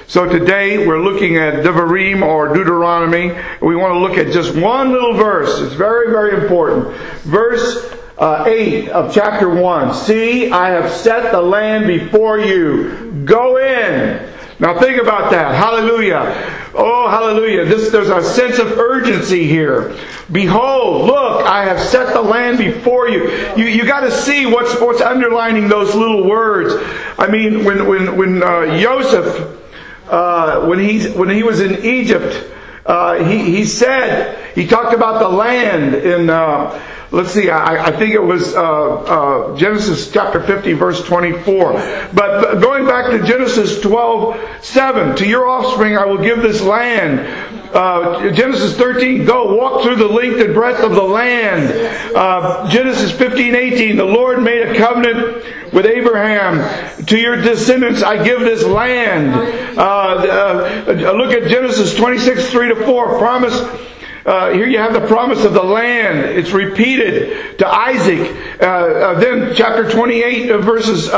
So today we're looking at Devarim or Deuteronomy. We want to look at just one little verse. It's very, very important. Verse 8 of chapter 1. See, I have set the land before you. Go in. Now think about that. Hallelujah. Oh, hallelujah. There's a sense of urgency here. Behold, look, I have set the land before you. You got to see what's underlining those little words. I mean, when Joseph, when he was in Egypt, he talked about the land in, let's see, I think it was Genesis chapter 50, verse 24. But going back to Genesis 12:7, to your offspring I will give this land. Genesis 13, go walk through the length and breadth of the land. Genesis 15:18, the Lord made a covenant with Abraham. To your descendants I give this land. Look at Genesis 26:3-4. Promise. Here you have the promise of the land. It's repeated to Isaac. Then chapter 28 verses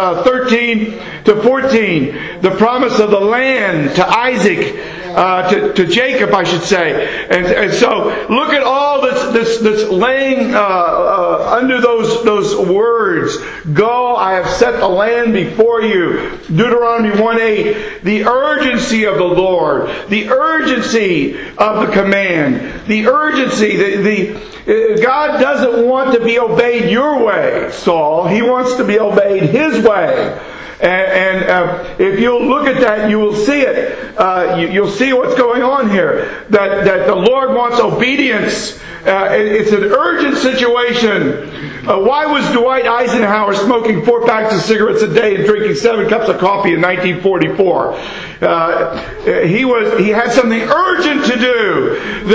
13-14. The promise of the land to Isaac. To Jacob, I should say. And so look at all that's laying under those words. Go, I have set the land before you. Deuteronomy 1:8. The urgency of the Lord. The urgency of the command. The urgency. God doesn't want to be obeyed your way, Saul. He wants to be obeyed His way. And if you'll look at that, you will see it. You'll see what's going on here. That the Lord wants obedience. It's an urgent situation. Why was Dwight Eisenhower smoking 4 packs of cigarettes a day and drinking 7 cups of coffee in 1944? He had something urgent to do.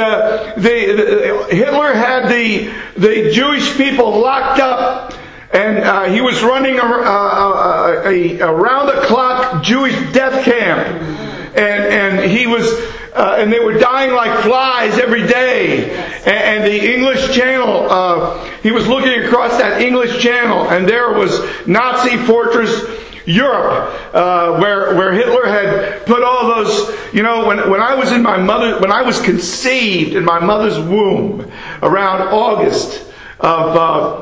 Hitler had the Jewish people locked up. And he was running a round-the-clock Jewish death camp, and he was, and they were dying like flies every day. And the English Channel, he was looking across that English Channel, and there was Nazi fortress Europe, where Hitler had put all those. You know, when I was conceived in my mother's womb around August of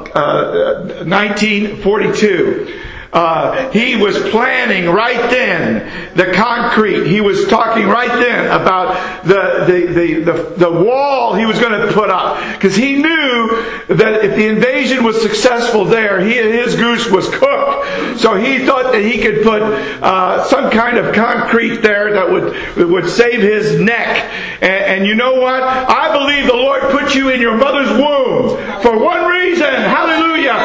1942. He was planning right then the concrete. He was talking right then about the wall he was going to put up, because he knew that if the invasion was successful there, his goose was cooked. So he thought that he could put some kind of concrete there that would save his neck. And you know what? I believe the Lord put you in your mother's womb for one reason. Hallelujah.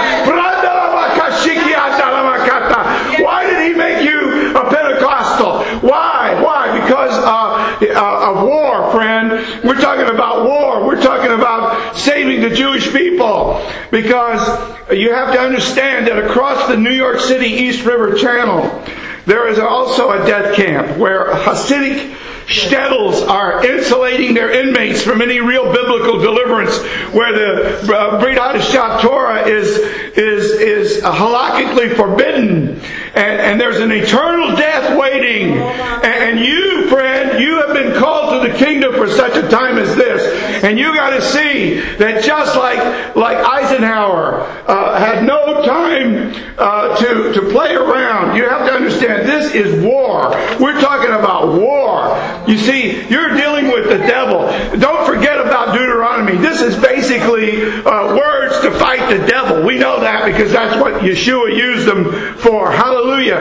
Why did He make you a Pentecostal? Why? Because of war, friend. We're talking about war. We're talking about saving the Jewish people. Because you have to understand that across the New York City East River Channel, there is also a death camp where Hasidic shtetls are insulating their inmates from any real biblical deliverance, where the Brit Hadashah Torah is halakhically forbidden, and there's an eternal death waiting. And you, friend, you have been called to the kingdom for such a time as this, and you got to see that just like Eisenhower had no time to play around. You have to understand, this is war. We're talking about war. You see, you're dealing with the devil. Don't forget about Deuteronomy. This is basically words to fight the devil. We know that because that's what Yeshua used them for. Hallelujah.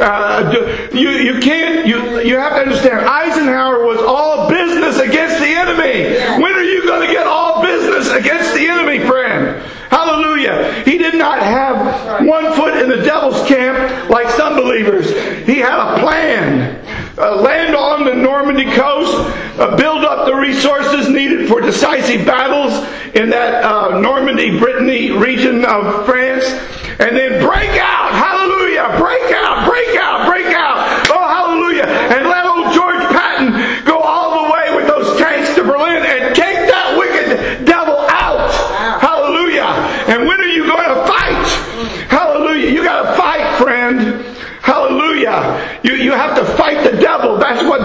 You have to understand, Eisenhower was all business against the enemy. When are you going to get all business against the enemy, friend? Hallelujah. He did not have one foot in the devil's camp like some believers. He had a plan. Land on the Normandy coast, build up the resources needed for decisive battles in that Normandy, Brittany region of France, and then break out. Hallelujah. Break out. Break out. Break out. Oh, hallelujah. And let old George Patton go all the way with those tanks to Berlin and take that wicked devil out. Hallelujah. And when are you going to fight? Hallelujah. You got to fight, friend. Hallelujah. You have to fight the devil. That's what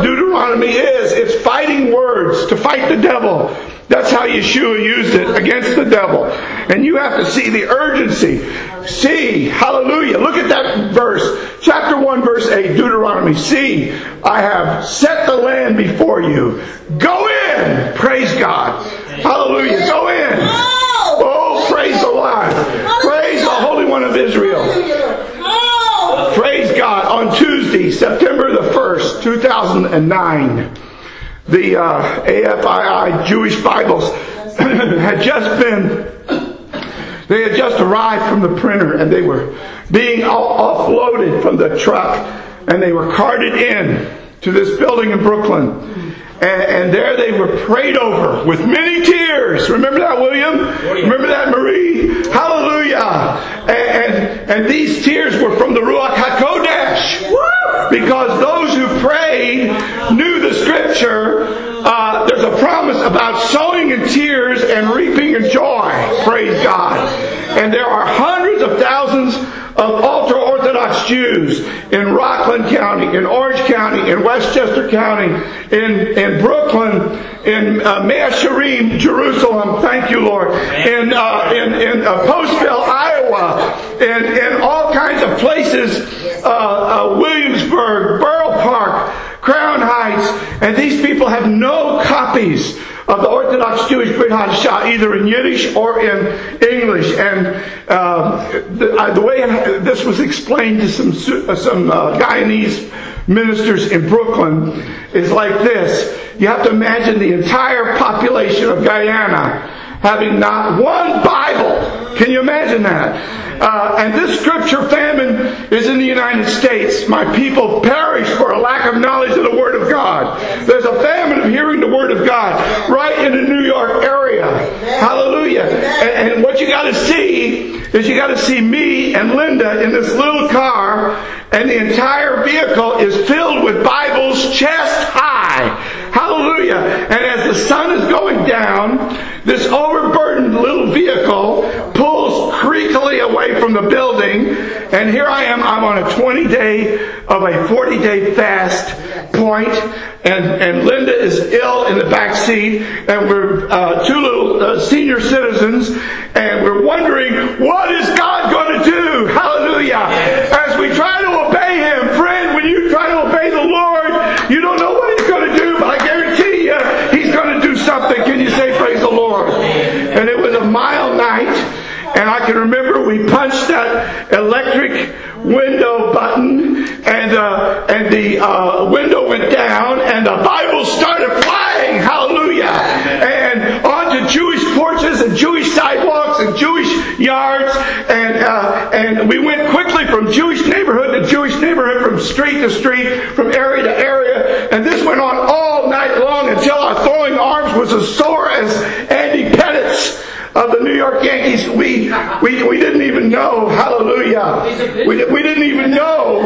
words to fight the devil. That's how Yeshua used it against the devil. And you have to see the urgency. See, hallelujah. Look at that verse. Chapter 1, verse 8, Deuteronomy. See, I have set the land before you. Go in. Praise God. Hallelujah. Go in. Oh, praise the Lord. Praise the Holy One of Israel. Praise God. On Tuesday, September the 1st, 2009, the AFII Jewish Bibles had just arrived from the printer, and they were being offloaded from the truck, and they were carted in to this building in Brooklyn. And there they were prayed over with many tears. Remember that, William? Remember that, Marie? Hallelujah. And these tears were from the Ruach HaKodesh. Because those who prayed knew the scripture. There's a promise about sowing in tears and reaping in joy. Praise God. And there are hundreds of thousands of ultra-Orthodox Jews in Rockland County, in Orange County, in Westchester County, in Brooklyn, in Mea Shearim, Jerusalem, thank you, Lord, in Postville, Iowa, in all kinds of places, Williamsburg, Borough Park, Crown Heights, and these people have no copies of the Orthodox Jewish Brit Hadashah, either in Yiddish or in English. And the way this was explained to some Guyanese ministers in Brooklyn is like this. You have to imagine the entire population of Guyana having not one Bible. Can you imagine that? And this scripture famine is in the United States. My people perish for a lack of knowledge of the Word of God. There's a famine of hearing the Word of God right in the New York area. Hallelujah. And what you got to see is you got to see me and Linda in this little car, and the entire vehicle is filled with Bibles chest high. Hallelujah. And as the sun is going down, this overburdened little vehicle pulls creakily away from the building, and here I am. I'm on a 20-day of a 40-day fast point, and Linda is ill in the back seat, and we're two little senior citizens, and we're wondering, what is God going to do? Hallelujah. As we try to obey Him. Friend, when you try to obey the Lord, you don't know what He's going to do, but I guarantee you He's going to do something. Can you say praise the Lord? And it was a mild night, and I can remember we punched that electric window button, and the window went down, and the Bible started flying. Hallelujah. And onto Jewish porches and Jewish sidewalks and Jewish yards, and we went quickly from Jewish neighborhood to Jewish neighborhood, from street to street, from area to area, and this went on all night long until our throwing arms was as sore as Andy Pettit's of the New York Yankees. We didn't even know, hallelujah, we didn't even know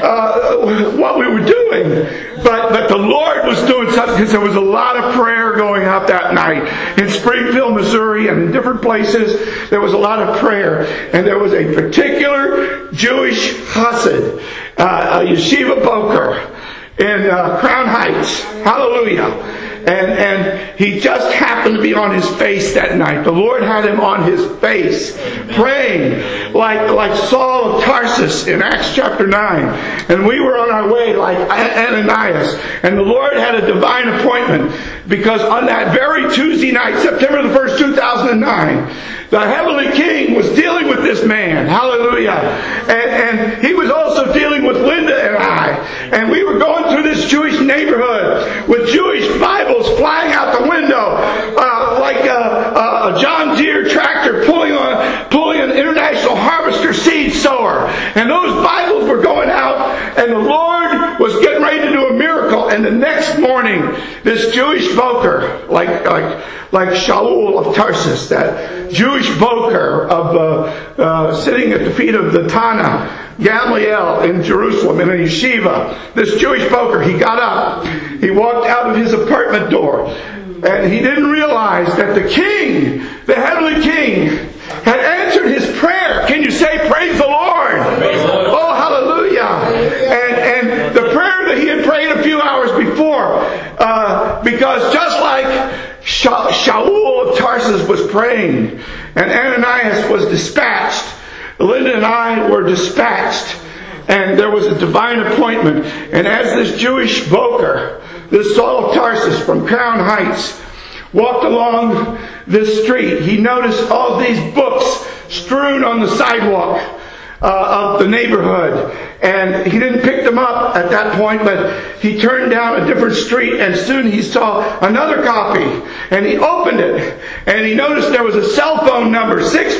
what we were doing, but the Lord was doing something, because there was a lot of prayer going up that night in Springfield, Missouri, and in different places. There was a lot of prayer, and there was a particular Jewish Hasid, a Yeshiva Boker in Crown Heights, hallelujah. And he just happened to be on his face that night. The Lord had him on his face, praying like Saul of Tarsus in Acts chapter 9. And we were on our way like Ananias. And the Lord had a divine appointment, because on that very Tuesday night, September the 1st, 2009, the Heavenly King was dealing with this man. Hallelujah. And he was also dealing with Linda and I. And we were going through this Jewish neighborhood with Jewish Bibles flying out the window, like a John Deere tractor pulling an International Harvester seed sower. And those Bibles were going out, and the Lord was getting ready to do a miracle. And the next morning, this Jewish Boker, like Shaul of Tarsus, that Jewish Boker of sitting at the feet of the Tana, Gamliel in Jerusalem in a yeshiva, this Jewish Boker, he got up, he walked out of his apartment door, and he didn't realize that the King, the Heavenly King, had answered his prayer. Can you say praise the Lord? Praise the Lord. Oh, hallelujah. And the prayer that he had prayed a few hours before Because just like Shaul of Tarsus was praying and Ananias was dispatched, Linda and I were dispatched, and there was a divine appointment. And as this Jewish broker, this Saul of Tarsus from Crown Heights, walked along this street, he noticed all these books strewn on the sidewalk of the neighborhood. And he didn't pick them up at that point, but he turned down a different street, and soon he saw another copy. And he opened it, and he noticed there was a cell phone number,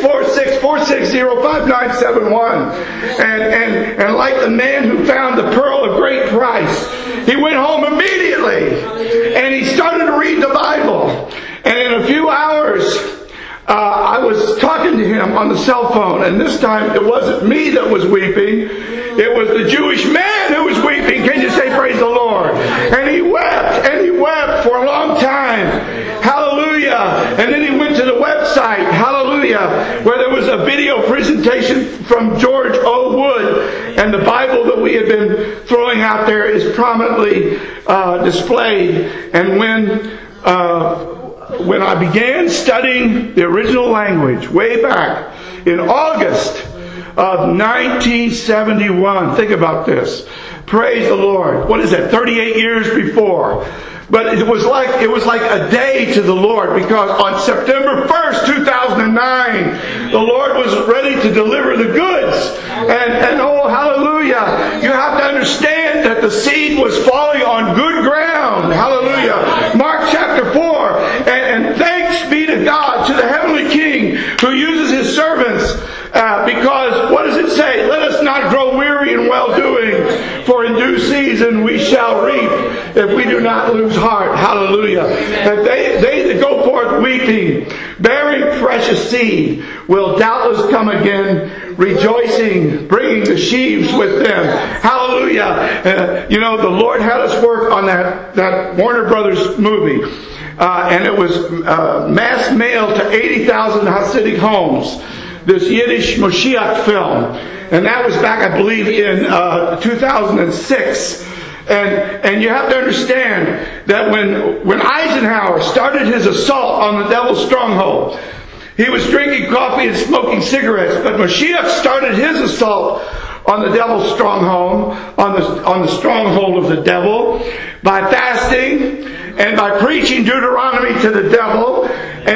646-460-5971. And like the man who found the pearl of great price, he went home immediately, and he started to read the Bible. And in a few hours, I was talking to him on the cell phone, and this time it wasn't me that was weeping. It was the Jewish man who was weeping. Can you say praise the Lord? And he wept for a long time. Hallelujah. And then he went to the website, hallelujah, where there was a video presentation from George O. Wood, and the Bible that we had been throwing out there is prominently displayed. And when I began studying the original language way back in August of 1971, think about this. Praise the Lord. What is that? 38 years before. But it was like a day to the Lord, because on September 1st, 2009, the Lord was ready to deliver the goods. And oh, hallelujah. You have to understand that the seed was falling on good ground. Hallelujah. Mark chapter 4. And thanks be to God, to the heavenly King who uses His servants. Because what does it say? Let us not grow weary in well-doing, for in due season we shall reap if we do not lose heart. Hallelujah. And they that go forth weeping, bearing precious seed, will doubtless come again, rejoicing, bringing the sheaves with them. Hallelujah. The Lord had us work on that Warner Brothers movie. And it was mass mailed to 80,000 Hasidic homes. This Yiddish Moshiach film. And that was back, I believe, in 2006. And you have to understand that when Eisenhower started his assault on the devil's stronghold, he was drinking coffee and smoking cigarettes. But Moshiach started his assault on the devil's stronghold, on the stronghold of the devil, by fasting and by preaching Deuteronomy to the devil.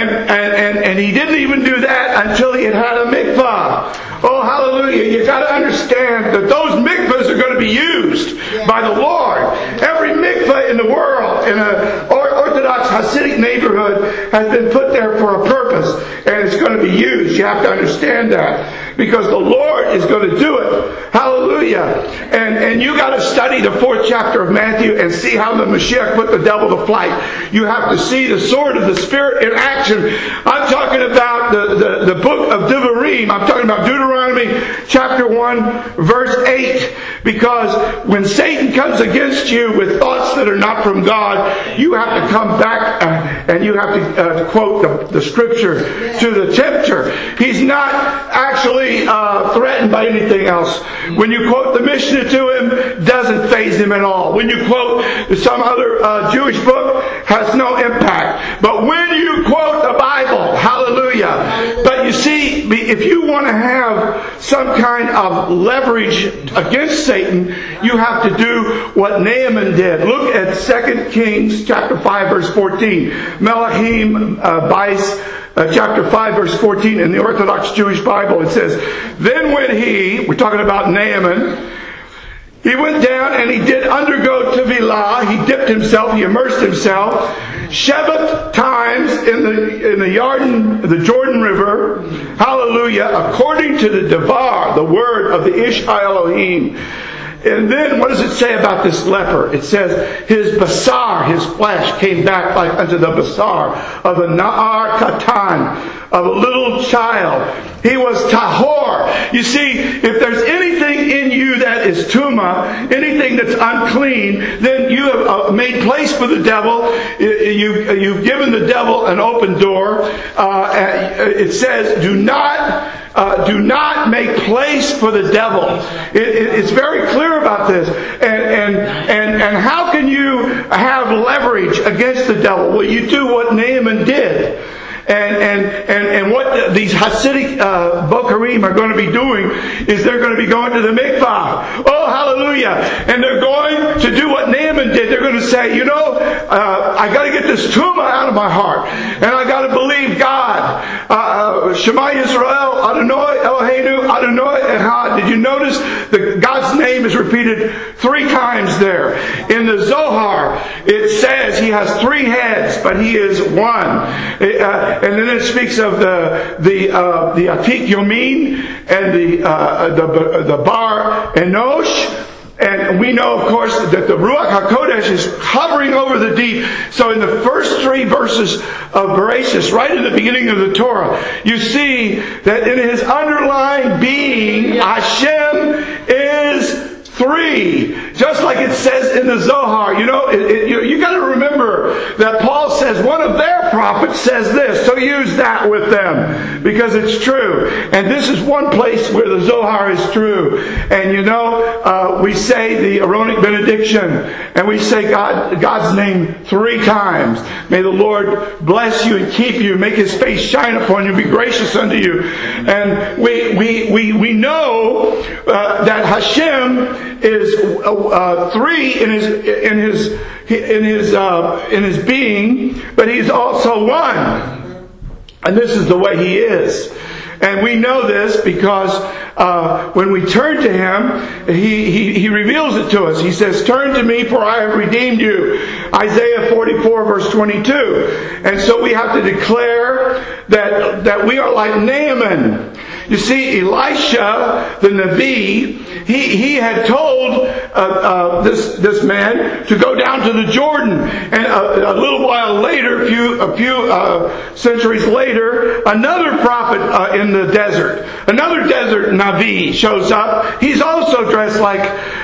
And he didn't even do that until he had a mikvah. Oh, hallelujah. You got to understand that those mikvahs are going to be used by the Lord. Every mikvah in the world, in an Orthodox Hasidic neighborhood, has been put there for a purpose. And it's going to be used. You have to understand that. Because the Lord is going to do it. Hallelujah. And you got to study the 4th chapter of Matthew and see how the Mashiach put the devil to flight. You have to see the sword of the Spirit in action. I'm talking about the book of Devarim. I'm talking about Deuteronomy chapter 1 verse 8. Because when Satan comes against you with thoughts that are not from God, you have to come back and you have to quote the scripture to the tempter. He's not actually threatened by anything else. When you quote the Mishnah to him, doesn't faze him at all. When you quote some other Jewish book, has no impact. But when you quote the Bible, hallelujah. But you see, if you want to have some kind of leverage against Satan, you have to do what Naaman did. Look at 2 Kings chapter 5 verse 14. Melachim Bais chapter 5 verse 14 in the Orthodox Jewish Bible. It says, then when we're talking about Naaman, he went down and he did undergo tevilah. He dipped himself, he immersed himself 7 times in the Jordan River. Hallelujah. According to the Devar, the word of the Ish Elohim. And then what does it say about this leper? It says, his basar, his flesh, came back like unto the basar of a na'ar katan, of a little child. He was tahor. You see, if there's anything in you that is tuma, anything that's unclean, then you have made place for the devil. You've given the devil an open door. It says, do not make place for the devil. It's very clear about this. And how can you have leverage against the devil, well, you do what Naaman did. And what these Hasidic Bokarim are going to be doing is they're going to be going to the mikvah. Oh, hallelujah. And they're going to do what Naaman did. They're going to say, I got to get this tumah out of my heart. And I got to believe God. Shema Yisrael, Adonai Eloheinu, Adonai Echad. Did you notice that God's name is repeated 3 times there? In the Zohar, it says He has 3 heads, but He is one. And then it speaks of the Atik Yomin and the Bar Enosh. And we know, of course, that the Ruach HaKodesh is hovering over the deep. So in the first 3 verses of Bereshit, right in the beginning of the Torah, you see that in His underlying being, Hashem is 3. Just like it says in the Zohar. You got to remember that Paul says one of their prophets says this. So use that with them. Because it's true. And this is one place where the Zohar is true. And we say the Aaronic benediction. And we say God's name 3 times. May the Lord bless you and keep you. Make His face shine upon you. Be gracious unto you. And we know that Hashem is 3 in his being, but He's also 1. And this is the way He is. And we know this because when we turn to Him, He reveals it to us. He says, "Turn to me, for I have redeemed you." Isaiah 44 verse 22. And so we have to declare that we are like Naaman. You see, Elisha, the Navi, he had told this man to go down to the Jordan. And a little while later, a few centuries later, another prophet in the desert, another desert Navi shows up. He's also dressed like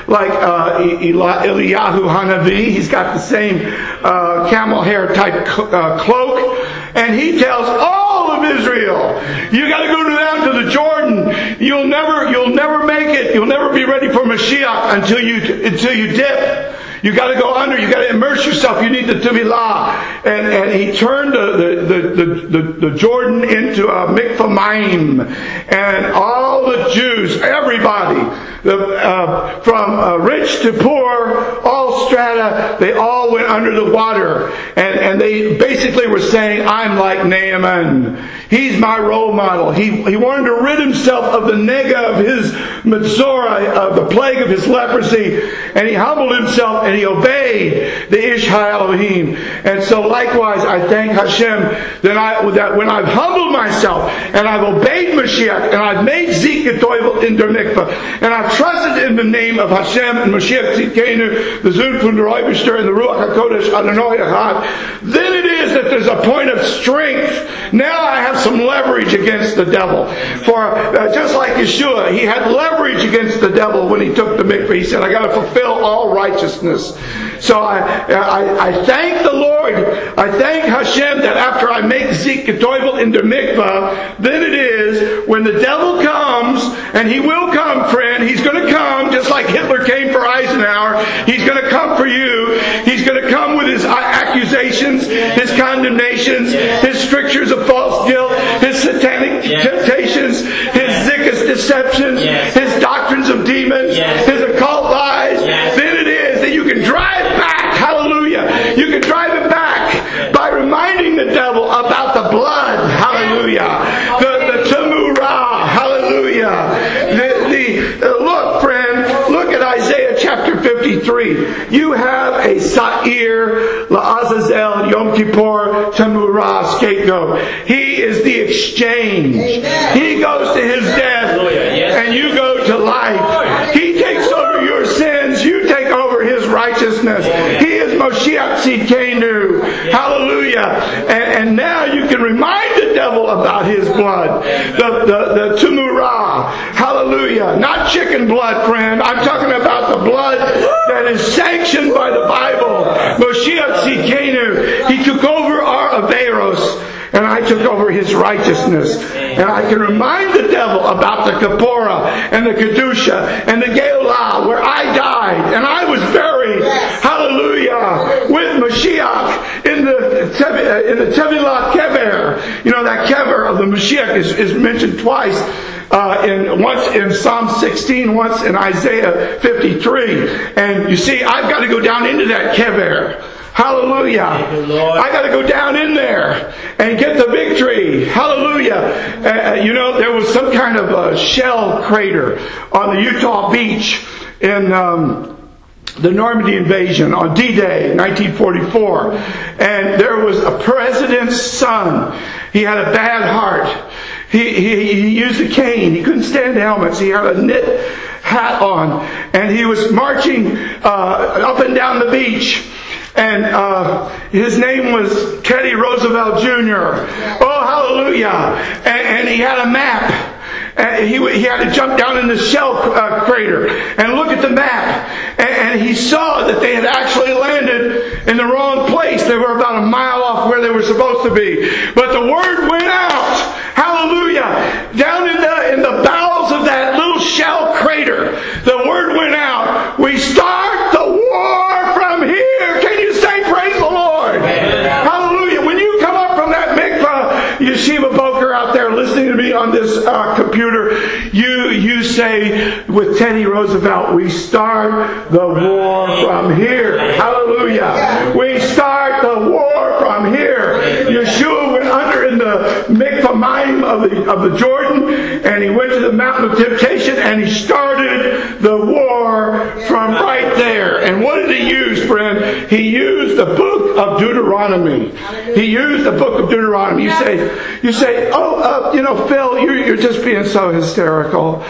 Eliyahu Hanavi. He's got the same camel hair type cloak. And he tells all of Israel, you got to go down to the Jordan. You'll never make it. You'll never be ready for Mashiach until you dip. You got to go under. You got to immerse yourself. You need the Tevilah. And he turned the Jordan into a mikvah mayim, and all the Jews, everybody, from rich to poor, all strata, they all went under the water, and they basically were saying, "I'm like Naaman. He's my role model." He wanted to rid himself of the nega of his Metzora, of the plague of his leprosy, and he humbled himself and he obeyed the Ish HaElohim. And so likewise, I thank Hashem that when I've humbled myself and I've obeyed Mashiach and I've made Zik Getoivel in der Mikvah and I've trusted in the name of Hashem and Mashiach Tzidkenu, the Zun von der Eibishter and the Ruach HaKodesh Adonai Echad, then it is that there's a point of strength. Now I have some leverage against the devil. For just like Yeshua, he had leverage against the devil when he took the mikvah. He said, I got to fulfill all righteousness. So I thank the Lord. I thank Hashem that after I make Zik Getoivel in der mikvah, then it is when the devil comes, and he will come, friend. He's going to come just like Hitler came for Eisenhower. He's going to come for you. He's going to come with his accusations, his condemnations, his strictures of false guilt, his satanic temptations, his Zickus deceptions, his doctrines of demons, his occult lies. Then it is that you can drive back. Hallelujah. You can drive it back by reminding the devil about the blood. Hallelujah. The Temurah. Hallelujah. Look, friend, look at Isaiah chapter 53. You have a Sa'ir, La'azazel, Yom Kippur, Temurah, scapegoat. He is the exchange. Amen. He goes to his death, and you go to life. He takes over your sins. You take over his righteousness. He is Moshiach Tzidkenu. Hallelujah. And now you can remind the devil about his blood. The Temurah. Hallelujah. Not chicken blood, friend. I'm talking about the blood that is sanctioned by the Bible. Moshiach Tzidkenu. He took over our Averos, and I took over his righteousness. And I can remind the devil about the Kapora and the Kedusha and the Geulah, where I died and I was buried. Hallelujah. with Mashiach in the Tevilah Kever. You know, that Kever of the Mashiach is mentioned twice. Once in Psalm 16, once in Isaiah 53. And you see, I've got to go down into that Kever. Hallelujah. I got to go down in there and get the victory. Hallelujah. You know, there was some kind of a shell crater on the Utah beach in the Normandy invasion on D-Day, 1944. And there was a president's son. He had a bad heart. He used a cane. He couldn't stand helmets. He had a knit hat on. And he was marching up and down the beach. And his name was Teddy Roosevelt Jr. Oh, hallelujah. And he had a map. And he had to jump down in the shell crater and look at the map. And he saw that they had actually landed in the wrong place. They were about a mile off where they were supposed to be. But the word went out. Hallelujah. Down in the bowels of that little shell crater, the word went out. We start the war from here. Can you say praise the Lord? Amen. Hallelujah. When you come up from that mikvah, Yeshiva Boker out there listening to me on this computer, you say with Teddy Roosevelt, we start the war from here. Hallelujah. We start the war from here. Yeshua went under in the mikvah mine of the Jordan, and he went to the mountain of temptation, and he started the war from right there. And what did he use, friend? He used the book of Deuteronomy. He used the book of Deuteronomy. You say, Phil, you're just being so hysterical.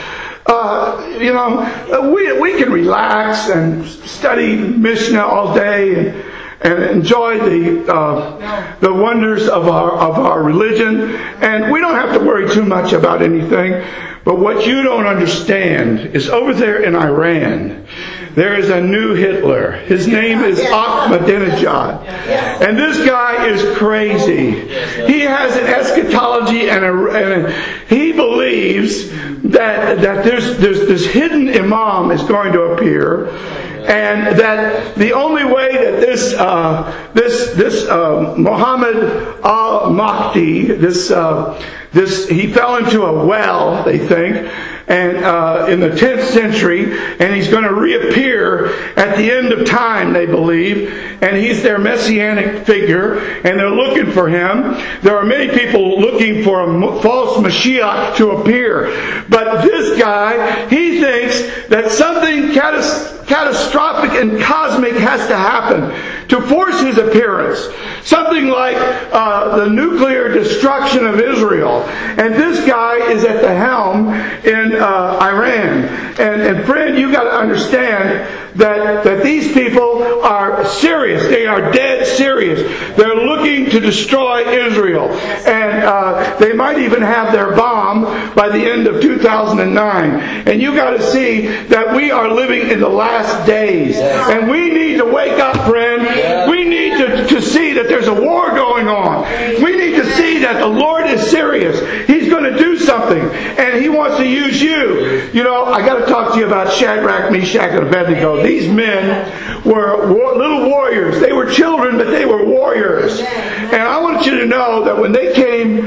We can relax and study Mishnah all day and enjoy the wonders of our religion, and we don't have to worry too much about anything. But what you don't understand is over there in Iran, there is a new Hitler. His name is Ahmadinejad. And this guy is crazy. He has an eschatology and he believes that there's this hidden imam is going to appear, and that the only way that this Muhammad al-Mahdi, he fell into a well, they think, and in the 10th century, and he's going to reappear at the end of time, they believe, and he's their messianic figure, and they're looking for him. There are many people looking for a false Mashiach to appear, but this guy, he thinks that something catastrophic and cosmic has to happen to force his appearance. Something like the nuclear destruction of Israel. And this guy is at the helm in Iran. And friend, you've got to understand that these people are serious. They are dead serious. They're looking to destroy Israel. And they might even have their bomb by the end of 2009. And you've got to see that we are living in the last days. And we need to wake up, friend. We need to see that there's a war going on. We need to see that the Lord is serious. He's going to do something. And He wants to use you. You know, I got to talk to you about Shadrach, Meshach, and Abednego. These men were little warriors. They were children, but they were warriors. And I want you to know that when they came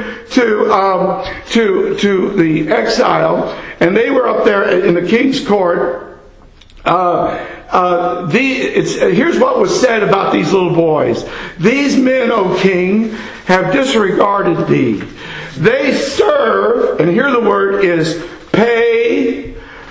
to the exile, and they were up there in the king's court, here's what was said about these little boys. These men, O king, have disregarded thee. They serve, and here the word is pei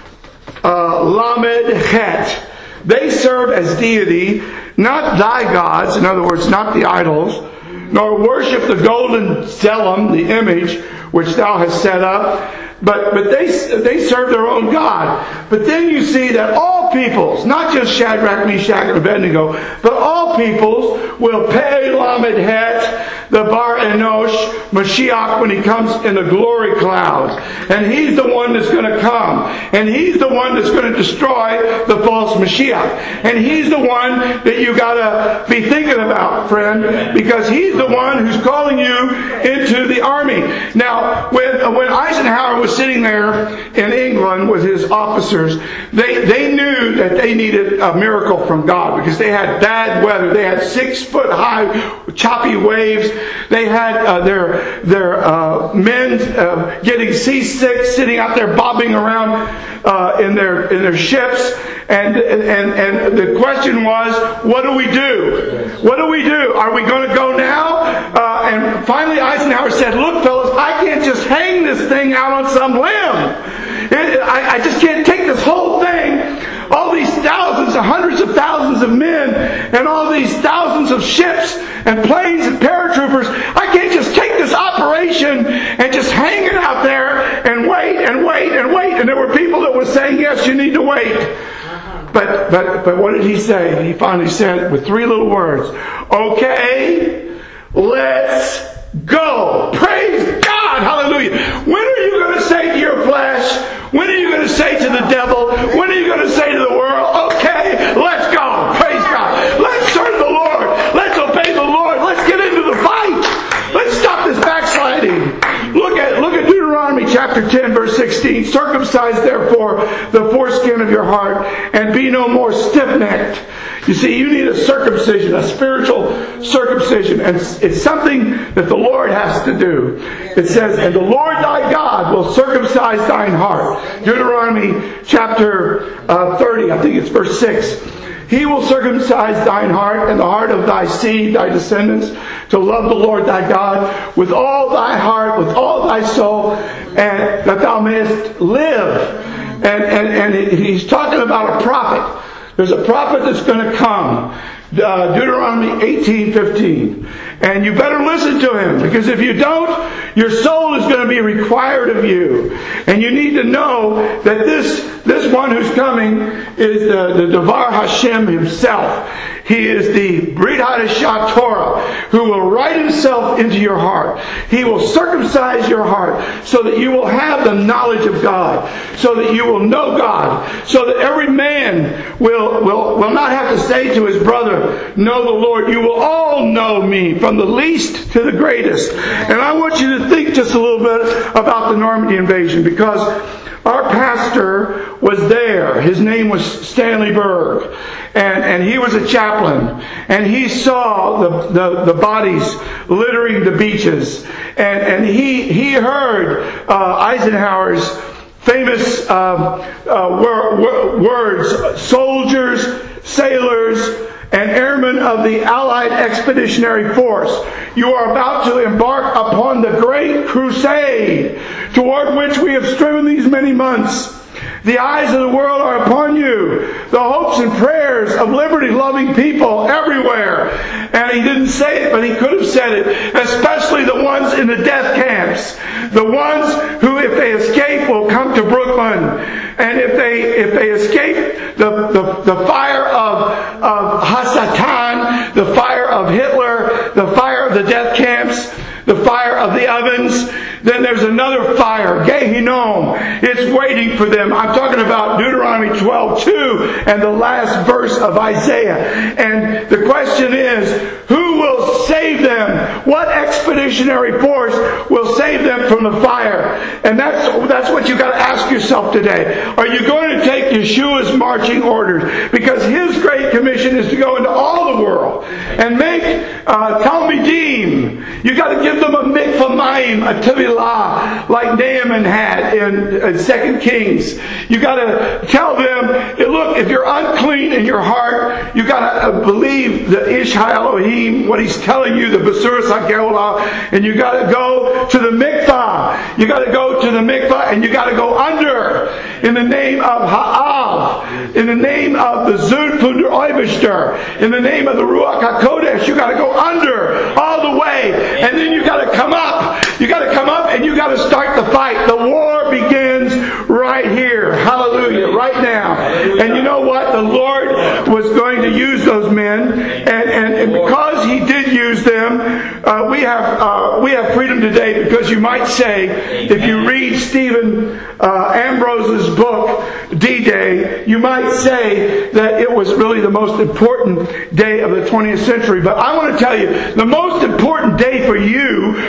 lamed het. They serve as deity, not thy gods, in other words, not the idols, nor worship the golden Tselem, the image which thou hast set up, but they serve their own God. But then you see that all peoples, not just Shadrach, Meshach, and Abednego, but all peoples will pay Lamed Het, the Bar Enosh, Mashiach, when he comes in the glory clouds. And he's the one that's going to come. And he's the one that's going to destroy the false Mashiach. And he's the one that you got to be thinking about, friend, because he's the one who's calling you into the army. Now, when Eisenhower was sitting there in England with his officers, they knew that they needed a miracle from God because they had bad weather. They had 6-foot high choppy waves. They had their men getting seasick, sitting out there bobbing around in their ships. And the question was, what do we do? What do we do? Are we going to go now? And finally Eisenhower said, look, fellas, I can't just hang this thing out on some limb. I just can't take this whole thing, all these thousands, hundreds of thousands of men, and all these thousands of ships and planes and paratroopers. I can't just take this operation and just hang it out there and wait and wait and wait. And there were people that were saying, yes, you need to wait. But what did he say? He finally said with 3 little words, okay, let's go. Praise God. Hallelujah. When are you going to say to your flesh? When are you going to say to the devil? When are you going to say to the world, okay, let's go. Praise God. Let's serve the Lord. Let's obey the Lord. Let's get into the fight. Let's stop this backsliding. Look at Deuteronomy chapter 10 verse 16. Circumcise therefore the foreskin of your heart and be no more stiff-necked. You see, you need a circumcision, a spiritual circumcision. And it's something that the Lord has to do. It says, and the Lord thy God will circumcise thine heart. Deuteronomy chapter 30, I think it's verse 6. He will circumcise thine heart and the heart of thy seed, thy descendants, to love the Lord thy God with all thy heart, with all thy soul, and that thou mayest live. And he's talking about a prophet. There's a prophet that's going to come. Deuteronomy 18:15. And you better listen to him, because if you don't, your soul is going to be required of you. And you need to know that this one who's coming is the Devar Hashem himself. He is the Brit Hadashah Torah, who will write himself into your heart. He will circumcise your heart so that you will have the knowledge of God, so that you will know God, so that every man will not have to say to his brother, know the Lord. You will all know me, from the least to the greatest. And I want you to think just a little bit about the Normandy invasion, because our pastor was there. His name was Stanley Berg. And he was a chaplain. And he saw the bodies littering the beaches. And he heard Eisenhower's famous words, soldiers, sailors, and airmen of the Allied Expeditionary Force. You are about to embark upon the great crusade toward which we have striven these many months. The eyes of the world are upon you. The hopes and prayers of liberty-loving people everywhere. And he didn't say it, but he could have said it. Especially the ones in the death camps. The ones who, if they escape, will come to Brooklyn. And if they escape the fire of Hasatan, the fire of Hitler, the fire of the death camps, the fire of the ovens, then there's another fire, Gehinnom. It's waiting for them. I'm talking about Deuteronomy 12:2 and the last verse of Isaiah. And the question is, who will save them? What expeditionary force will save them from the fire? And that's what you've got to ask yourself today. Are you going to take Yeshua's marching orders? Because his great commission is to go into all the world and make Talmidim. You got to give them a mikvah mayim, a tevilah, like Naaman had in 2 Kings. You got to tell them, look, if you're unclean in your heart, you got to believe the Ish HaElohim, what he's telling you, the Basuras HaGeulah, and you got to go to the mikvah. You got to go to the mikvah, and you got to go under in the name of Ha'av, in the name of the Zud Funder Oivishter, in the name of the Ruach HaKodesh. You got to go under all the way, and then you got to come up. You got to come up, and you got to start the fight. The war begins right here. Hallelujah. Right now. And you know what? The Lord was going to use those men, and because He did use them, we have freedom today. Because you might say, if you read Stephen Ambrose's book, D-Day, you might say that it was really the most important day of the 20th century. But I want to tell you, the most important day for you will be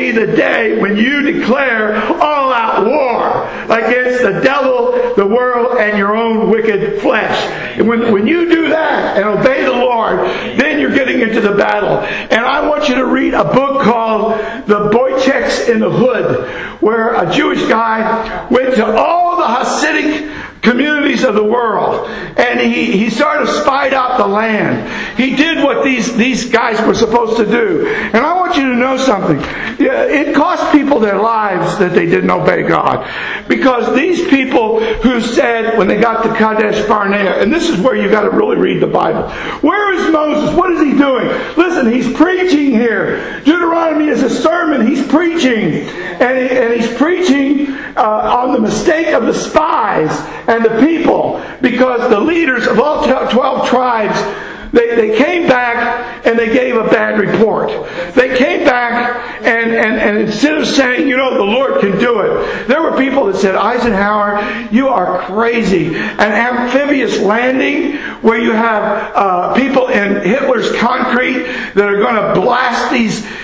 be the day when you declare all-out war against the devil, the world, and your own wicked flesh. And when you do that and obey the Lord, then you're getting into the battle. And I want you to read a book called The Boycheks in the Hood, where a Jewish guy went to all the Hasidic communities of the world, and he sort of spied out the land. He did what these guys were supposed to do. And I want you to know something. It cost people their lives that they didn't obey God, because these people who said when they got to Kadesh Barnea, and this is where you got to really read the Bible. Where is Moses? What is he doing? Listen, he's preaching here. Deuteronomy is a sermon. He's preaching, and he's preaching on the mistake of the spies and the people, because the leaders of all 12 tribes, they came back and they gave a bad report. They came back and instead of saying, the Lord can do it, there were people that said, Eisenhower, you are crazy. An amphibious landing where you have people in Hitler's concrete that are going to blast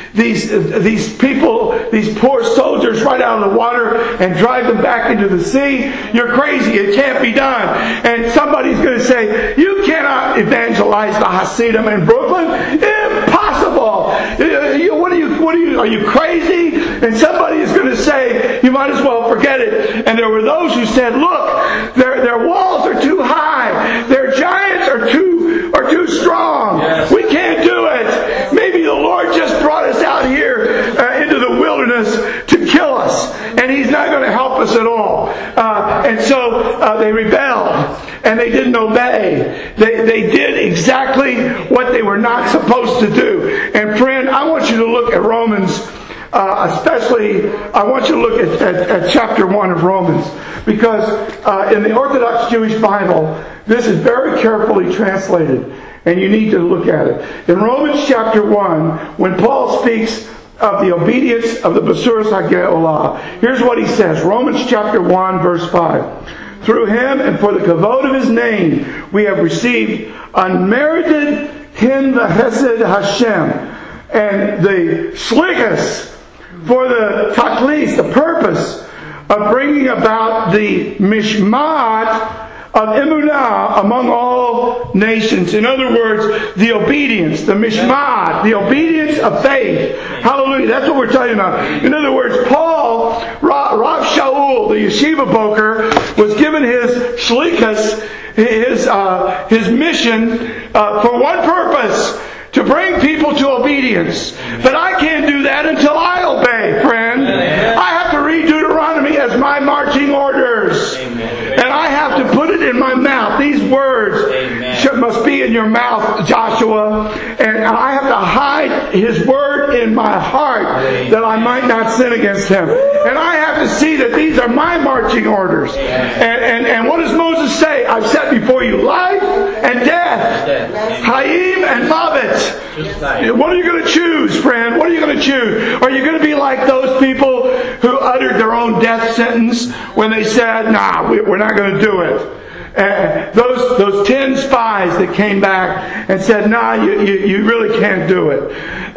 these people, these poor soldiers, right out of the water and drive them back into the sea. You're crazy. It can't be done. And somebody's going to say, you cannot evangelize the Hasidim in Brooklyn. Impossible. Are you crazy? And somebody is going to say, you might as well forget it. And there were those who said, look, their walls are too high. Their giants are too strong. Yes. We can't do it. Maybe the Lord just brought us out here into the wilderness to kill us, and He's not going to help us at all. And so they rebelled, and they didn't obey. They did exactly what they were not supposed to do. And friend, I want you to look at Romans, especially I want you to look at chapter 1 of Romans, because in the Orthodox Jewish Bible, this is very carefully translated, and you need to look at it. In Romans chapter 1, when Paul speaks of the obedience of the Basuras HaGeolah, here's what he says. Romans chapter 1, verse 5. Through Him and for the kavod of His name, we have received unmerited hin v'hesed Hashem, and the shlichus for the taklis, the purpose of bringing about the mishmat of emunah among all nations. In other words, the obedience, the mishmat, the obedience of faith. Hallelujah. That's what we're talking about. In other words, Paul, Rav Shaul, the yeshiva boker, was given his shlichus, his mission for one purpose: to bring people to obedience. But I can't do that until I obey, friend. I have to read Deuteronomy as my marching orders. And I have to put it in my mouth. These words must be in your mouth, Joshua. And I have to hide His word in my heart that I might not sin against Him. And I have to see that these are my marching orders. And what does Moses say? I've set before you life and death, Hayim and Mavet. What are you going to choose, friend? What are you going to choose? Are you going to be like those people who uttered their own death sentence when they said, nah, we're not going to do it? Those 10 spies that came back and said, nah, you really can't do it.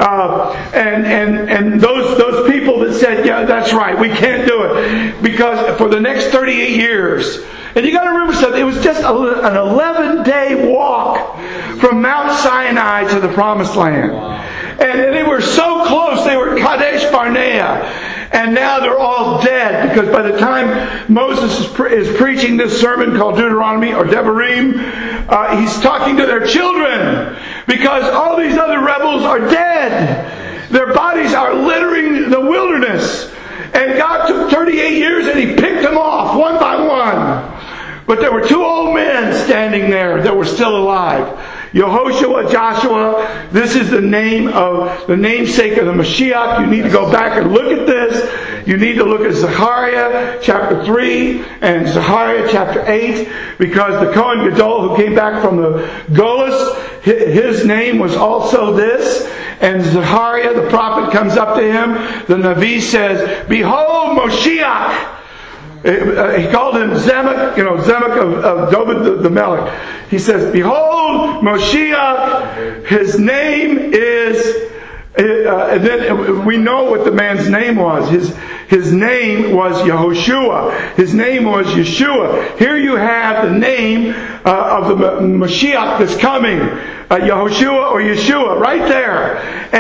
And those people that said, yeah, that's right, we can't do it. Because for the next 38 years, and you got to remember something, it was just an 11-day walk from Mount Sinai to the Promised Land. And they were so close, they were Kadesh Barnea. And now they're all dead, because by the time Moses is preaching this sermon called Deuteronomy or Devarim, he's talking to their children, because all these other rebels are dead. Their bodies are littering the wilderness. And God took 38 years and He picked them off one by one. But there were 2 old men standing there that were still alive. Yehoshua, Joshua, this is the namesake of the Mashiach. You need to go back and look at this. You need to look at Zechariah chapter 3 and Zechariah chapter 8, because the Kohen Gadol who came back from the Golus, his name was also this. And Zechariah, the prophet, comes up to him. The Navi says, behold, Moshiach. He called him Zemek, Zemek of David the Melech. He says, behold, Moshiach, his name is And then we know what the man's name was. His name was Yehoshua. His name was Yeshua. Here you have the name of the Mashiach that's coming. Yehoshua or Yeshua, right there.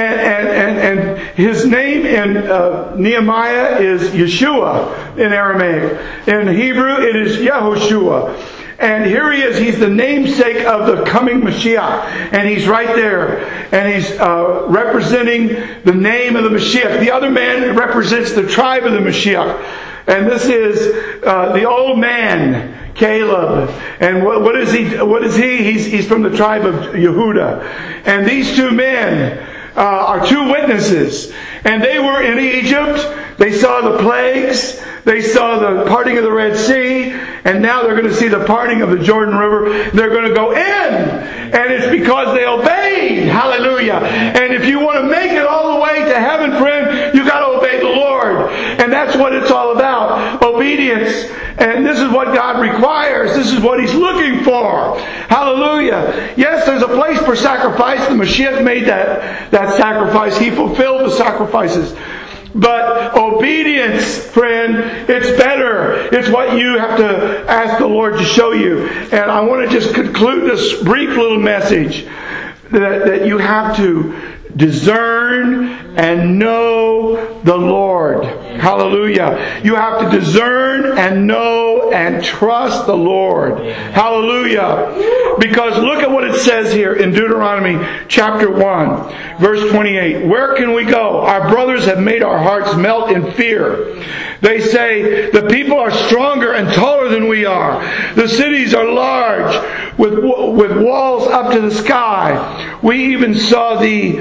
And his name in Nehemiah is Yeshua in Aramaic. In Hebrew it is Yehoshua. And here he is. He's the namesake of the coming Mashiach. And he's right there. And he's representing the name of the Mashiach. The other man represents the tribe of the Mashiach. And this is the old man, Caleb. And what is he? What is he? He's from the tribe of Yehuda. And these two men are two witnesses. And they were in Egypt. They saw the plagues. They saw the parting of the Red Sea. And now they're going to see the parting of the Jordan River. They're going to go in. And it's because they obeyed. Hallelujah. And if you want to make it all the way to heaven, friend, you got to obey the Lord. And that's what it's all about. Obedience. And this is what God requires. This is what He's looking for. Hallelujah. Yes, there's a place for sacrifice. The Mashiach made that sacrifice. He fulfilled the sacrifices. But obedience, friend, it's better. It's what you have to ask the Lord to show you. And I want to just conclude this brief little message that you have to discern and know the Lord. Hallelujah. You have to discern and know and trust the Lord. Hallelujah. Because look at what it says here in Deuteronomy chapter 1, verse 28. Where can we go? Our brothers have made our hearts melt in fear. They say, the people are stronger and taller than we are. The cities are large with walls up to the sky. We even saw the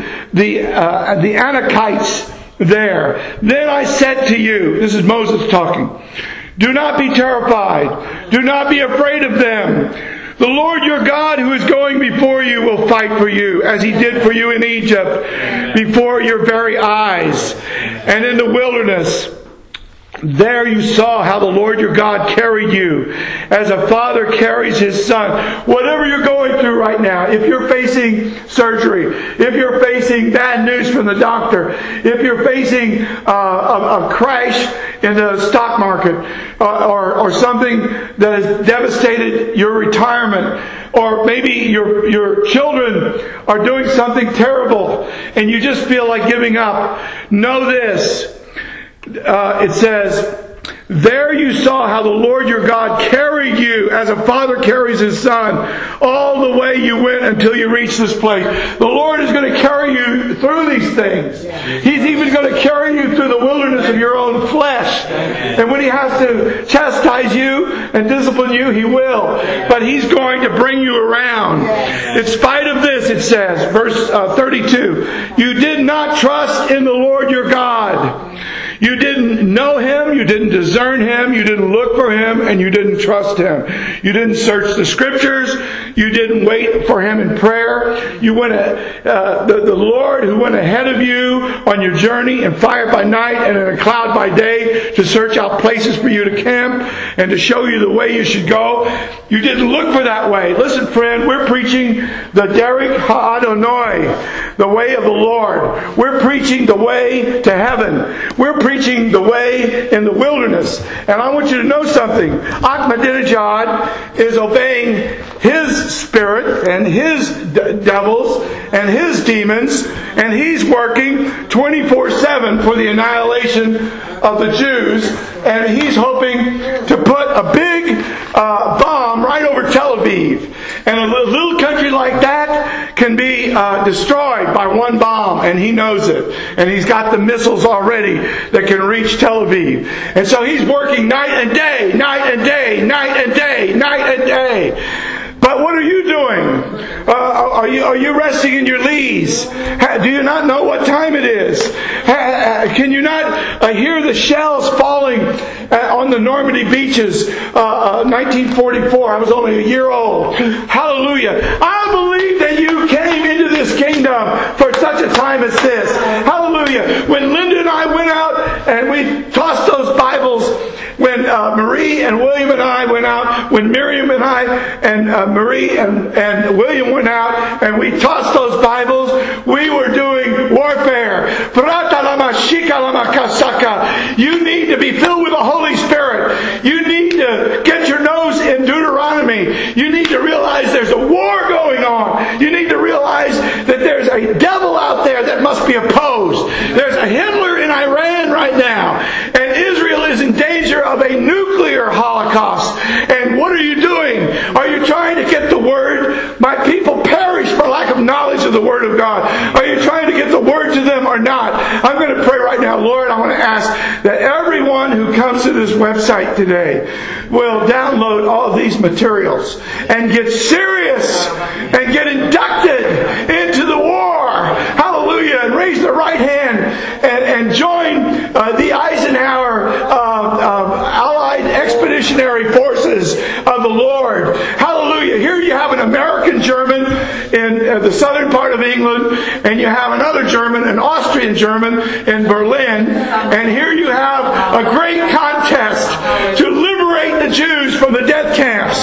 Anakites there. Then I said to you, this is Moses talking, do not be terrified. Do not be afraid of them. The Lord your God who is going before you will fight for you, as He did for you in Egypt, before your very eyes. And in the wilderness, there you saw how the Lord your God carried you, as a father carries his son. Whatever you're going through right now, if you're facing surgery, if you're facing bad news from the doctor, if you're facing a crash in the stock market, or something that has devastated your retirement, or maybe your children are doing something terrible and you just feel like giving up, know this. It says, there you saw how the Lord your God carried you as a father carries his son all the way you went until you reached this place. The Lord is going to carry you through these things. He's even going to carry you through the wilderness of your own flesh. And when He has to chastise you and discipline you, He will. But He's going to bring you around. In spite of this, it says, verse 32, you did not trust in the Lord your God. You didn't know Him, you didn't discern Him, you didn't look for Him, and you didn't trust Him. You didn't search the Scriptures, you didn't wait for Him in prayer. You went, the Lord who went ahead of you on your journey in fire by night and in a cloud by day to search out places for you to camp and to show you the way you should go. You didn't look for that way. Listen, friend, we're preaching the Derek HaAdonai, the way of the Lord. We're preaching the way to heaven. We're preaching the way in the wilderness. And I want you to know something. Ahmadinejad is obeying his spirit and his devils and his demons, and he's working 24/7 for the annihilation of the Jews, and he's hoping to put a big bomb right over Tel Aviv. And a little country like that can be destroyed by one bomb, and he knows it. And he's got the missiles already that can reach Tel Aviv. And so he's working night and day, night and day, night and day, night and day. But what are you doing? Are you resting in your lees? Do you not know what time it is? Can you not hear the shells falling on the Normandy beaches? 1944. I was only a year old. Hallelujah. I believe that you came into this kingdom for such a time as this. Hallelujah. When Linda and I went out and we tossed those Bibles, when Marie and William and I went out, when Miriam and I and Marie and William went out and we tossed those Bibles, we were doing warfare. You need to be filled with the Holy Spirit. You need to get your nose in Deuteronomy. You need to realize there's a war going on. You need to realize that there's a devil out there that must be opposed. There's a Hitler in Iran right now. And Israel is in danger of a nuclear holocaust. And what are you doing? Are you trying to get the Word? My people perish for lack of knowledge of the Word of God. Are you trying to get the Word to them or not? I'm going to pray right now. Lord, I want to ask that everyone who comes to this website today will download all of these materials and get serious and get inducted into the war. Hallelujah. And raise the right hand and join the Eisenhower Allied Expeditionary Forces of the Lord. Hallelujah. Here you have an American German in the southern part of England, and you have another German, an Austrian German in Berlin, and here you have a great contest to liberate the Jews from the death camps.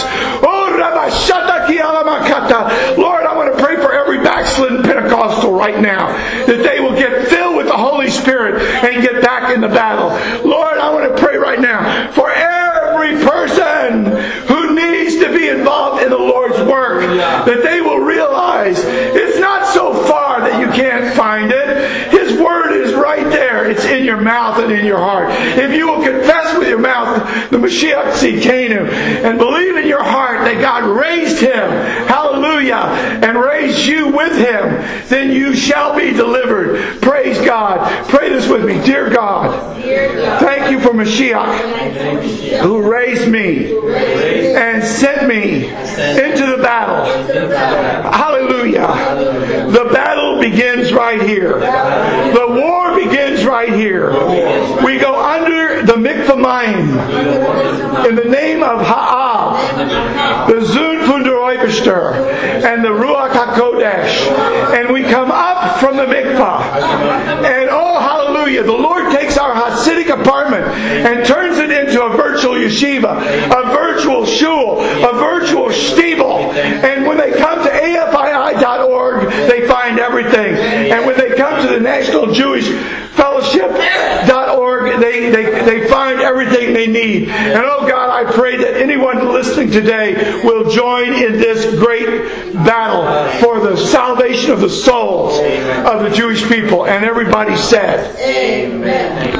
Lord, I want to pray for every backslidden Pentecostal right now, that they will get filled with the Holy Spirit and get back in the battle. Lord, I want to pray right now for every person who needs to be involved in the Lord's work, that they will realize it's not so far that you can't find it. His Word is right there. It's in your mouth and in your heart. If you will confess with your mouth the Mashiach Tzidkenu and believe in your heart that God raised Him, hallelujah, and raised you with Him, then you shall be delivered. Praise God. Pray this with me. Dear God, thank you for Mashiach, who raised me and sent me into the battle. Hallelujah. The battle begins right here. The war begins right here. We go under the mikvah mayim in the name of Ha'av, the Zun Funder Oibishter, and the Ruach HaKodesh, and we come up from the mikvah, and oh hallelujah, the Lord takes our Hasidic apartment and turns it into a virtual yeshiva, a virtual shul, a virtual shtibel, and when they come to AFII.org, they find everything, and when they come to the National Jewish Fellowship.org, they find everything they need. And oh God, I pray that anyone listening today will join in this great battle for the salvation of the souls of the Jewish people. And everybody said, Amen.